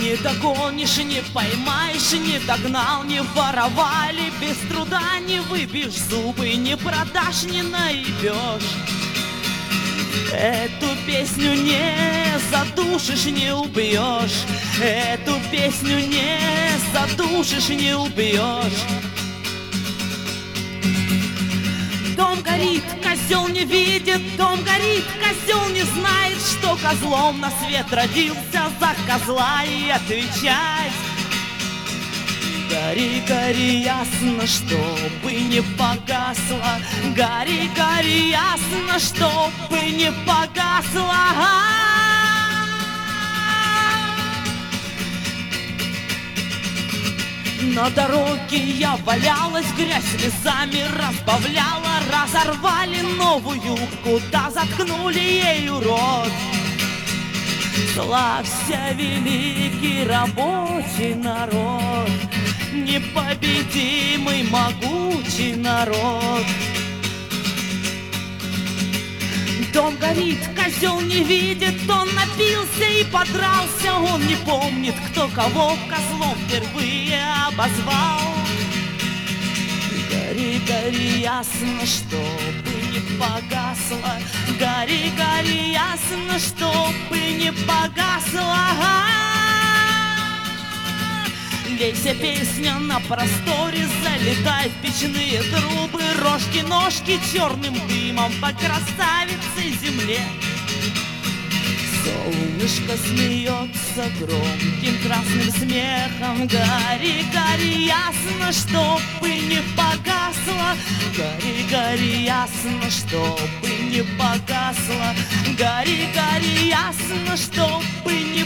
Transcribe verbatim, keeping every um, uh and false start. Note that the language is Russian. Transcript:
Не догонишь, не поймаешь, не догнал, не воровали, без труда не выбьешь зубы, не продашь, не наебешь. Эту песню не задушишь, не убьешь. Эту песню не задушишь, не убьешь. Дом горит, козел не видит, дом горит, козел не знает, что козлом на свет родился, за козла и отвечать. Гори, гори, ясно, чтобы не погасла. Гори, гори, ясно, чтобы не погасла. На дороге я валялась, грязь слезами разбавляла. Разорвали новую юбку, да заткнули ею рот. Славься, великий рабочий народ, непобедимый могучий народ. Дом горит, козел не видит, он напился и подрался. Он не помнит, кто кого козлом впервые обозвал. Гори, гори, ясно, чтобы не погасла. Гори, гори, ясно, чтобы не погасла. Лейся, песня на просторе, залетай в печные трубы. Рожки, ножки черным дымом по красавице земле. Солнышко смеется громким красным смехом. Гори, гори, ясно, чтобы не погасла. Гори, гори, ясно, чтобы не погасла. Гори, гори, ясно, чтобы не